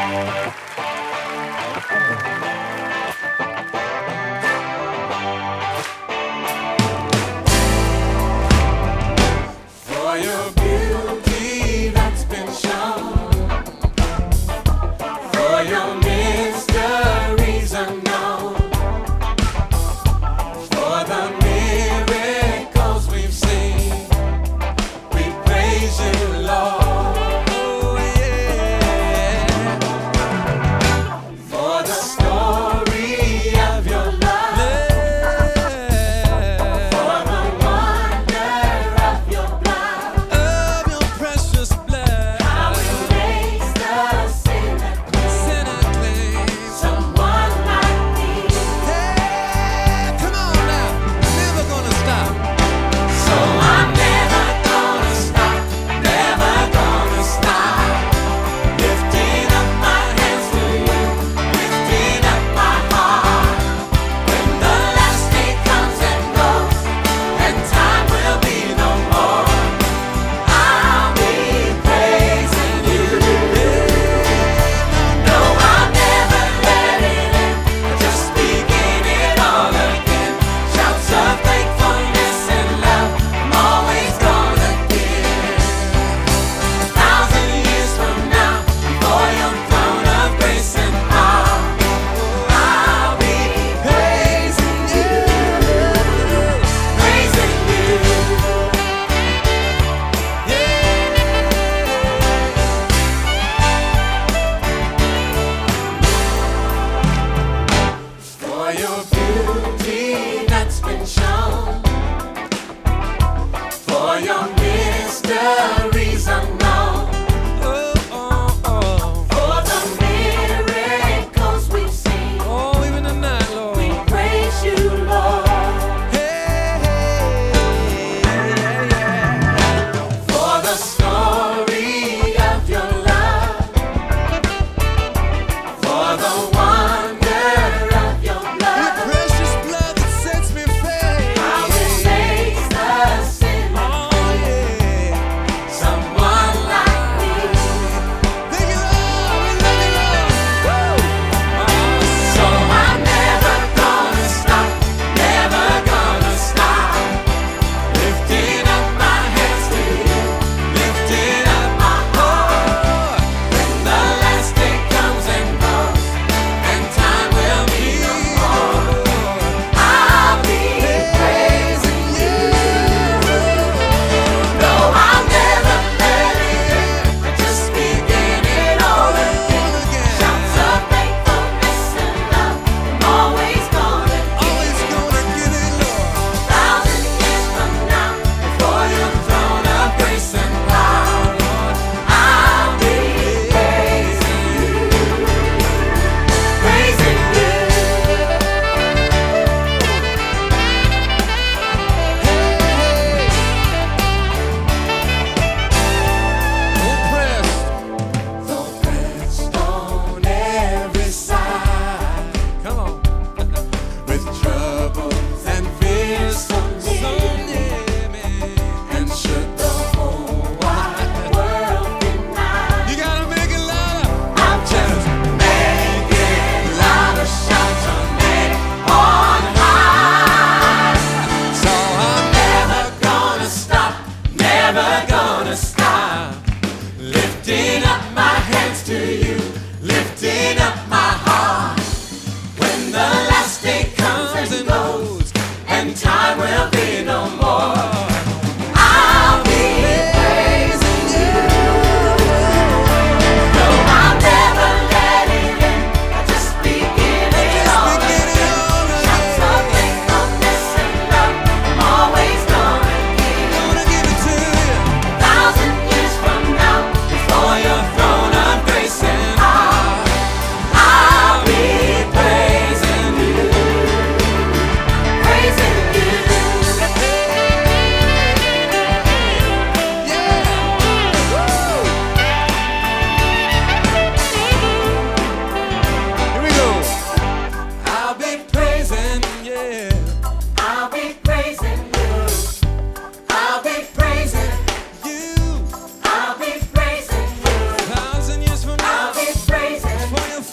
For your beauty that's been shown, for your mysteries unknown, for the miracles we've seen, we praise you, Lord. Oh, yeah. For the story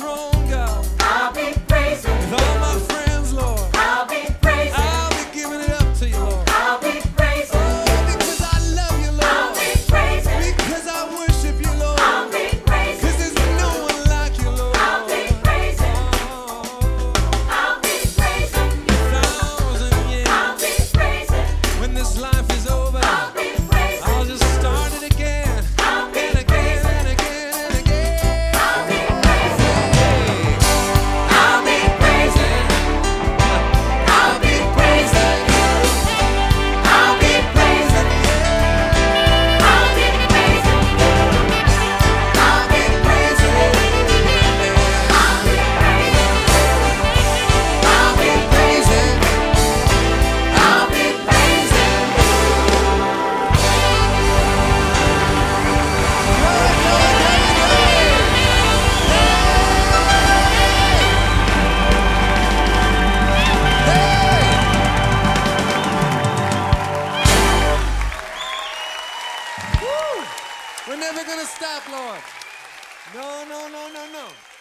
throne, God. I'll be praising With all my friends, Lord. I'll be praising I'll be giving it up to you, Lord. I'll be praising Oh, because I love you, I'll Lord. be praising Because I worship you, Lord. I'll be praising Because there's no one like you, Lord. I'll be praising Oh, I'll be praising 1,000 years. I'll be praising When this life is over, I'll be praising I'll just start it again. I'll be And again and again and again. I'll be praising Hey, I'll be praising I'll be praising I'll be praising I'll be praising I'll be praising I'll be praising I'll be praising We're never gonna stop, Lord. No, no, no, no, no.